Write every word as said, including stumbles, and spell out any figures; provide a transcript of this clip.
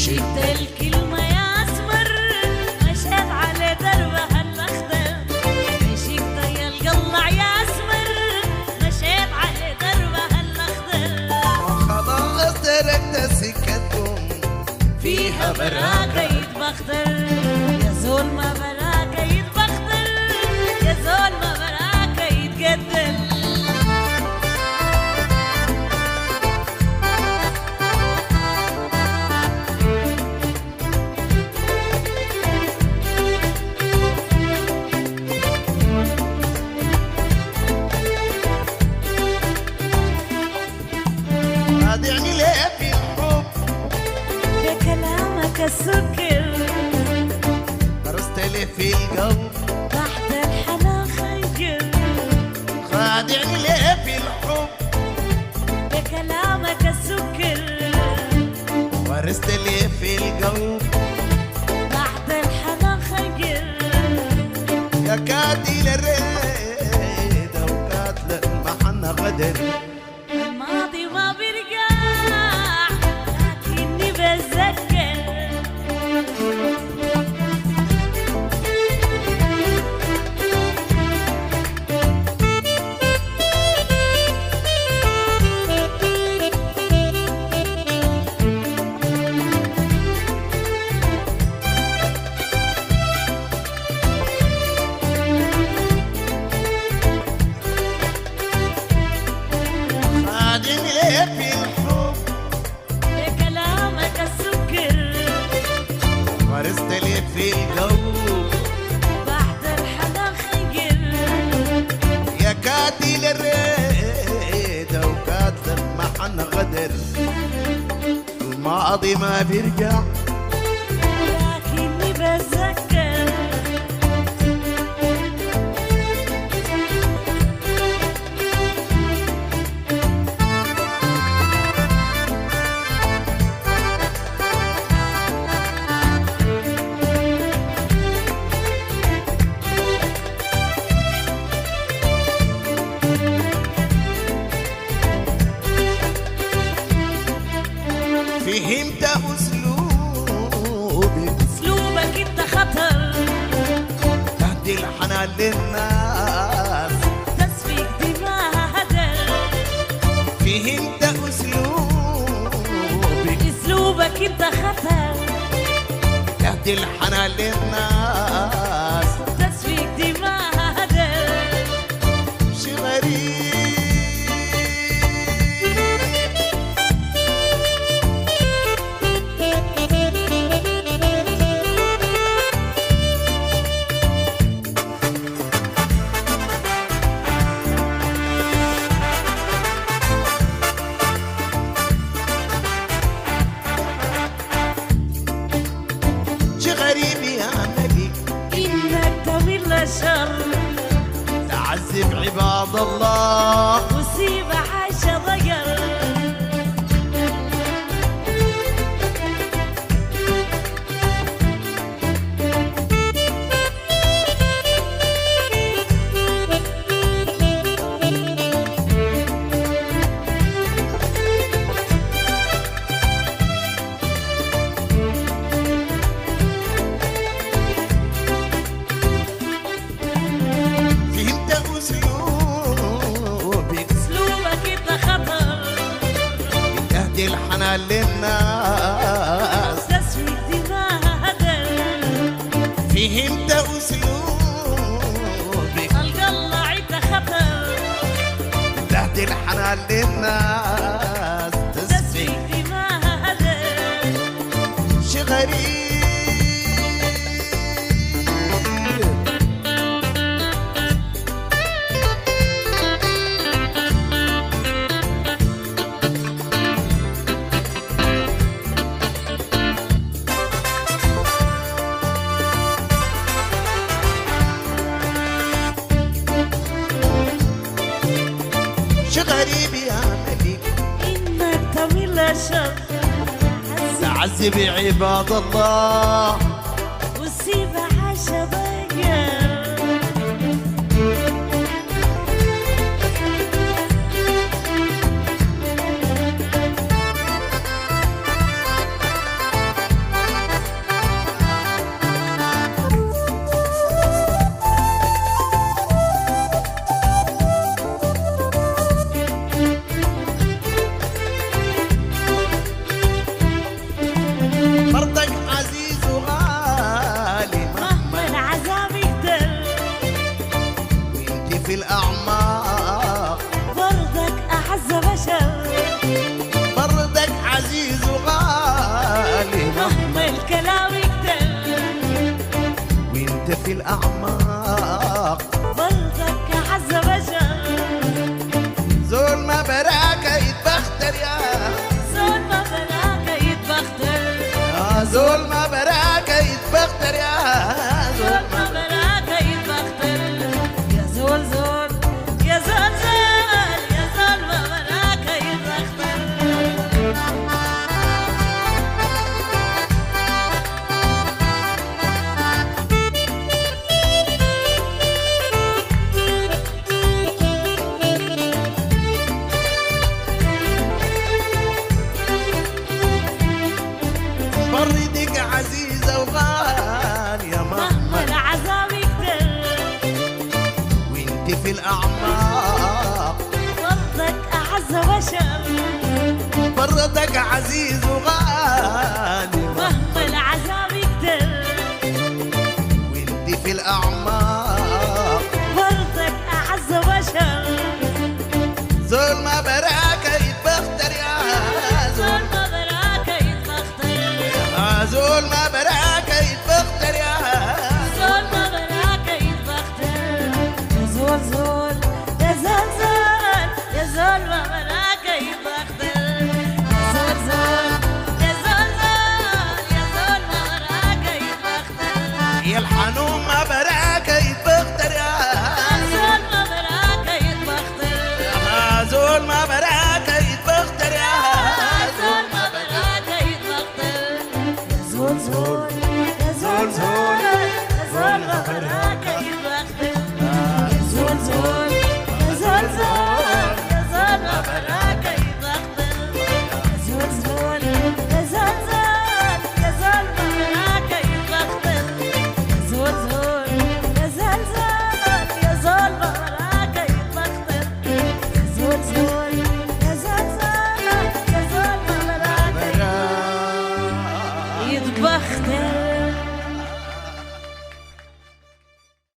شد الكلمة يا أسمر مشيت على دربها الأخضر عشقت يا القلع يا أسمر مشيت على دربها الأخضر وخلاص تركت سكتهم فيها براكة يتبختر يا زول ما براكة يتبختر يا زول ما براكة يتقتل خادعني ليه في الحب بكلامك السكر غرست لي في القلب تحت الحلا خنجر خادعني ليه في الحب بكلامك السكر غرست لي في القلب تحت الحلا خنجر يا كاتل الريد وكاتل المحنة غدر الماضي ما بيرجع لكني بتذكر خادعني ليه في الحب بكلامك السكر غرست لي في القلب تحت الحلا خنجر يا كاتل الريد وكاتل المحنة غدر الماضي ما بيرجع لكني بتذكر فهمت أسلوبك اسلوبك انت خطر تهدي الحنان للناس تسفيك دماها هدر فهمت أسلوبك اسلوبك انت خطر تهدي الحنان للناس تسفيك دماها هدر شي غريب شي غريب يا ملك انك طويل الشر تعذب عباد الله وسيب عايشة ضير فهمت أسلوبك اسلوبك انت خطر تهدي الحنان للناس تسفيك دماها هدر فهمت أسلوبك القلع انت خطر تهدي الحنان للناس تسفي تسفيك دماها هدر شي غريب شي غريب يا ملك انك طويل الشر تعذب عباد الله وسيب عايشة ضير زول ما براك يتبختر يا زول زول ما براك يتبختر يا زول زول يا زول زول يا زول ما براك يتبختر بردك عزيزة وغالية مهما مهما العذاب يكتر وانت في الأعماق برضك أعز بشر بردك عزيز وغالي مهما العذاب يكتر وانت في الأعماق برضك أعز بشر زول ما براك يتبختر يا زول زول ما براك يتبختر آه زول ما براك يتبختر يا زول ما براك يتبختر يا زول زول يا زول زول يا زول ما براك يتبختر يا زول زول يا زول زول يا زول ما براك يتبختر يا الحنون ما براك يتبختر يا زول ما براك يتبختر آه زول ما براك يتبختر يا زول ما براك يتبختر يا زول زول يا زول زول يا زول ما براك يتبختر يا زول زول يا زول زول يا زول ما براك يتبختر يا زول زول يا زول زول يا زول ما براك يتبختر يا زول زول يا زول زول يا زول ما براك يتبختر يا زول زول يا زول زول يا زول ما براك يتبختر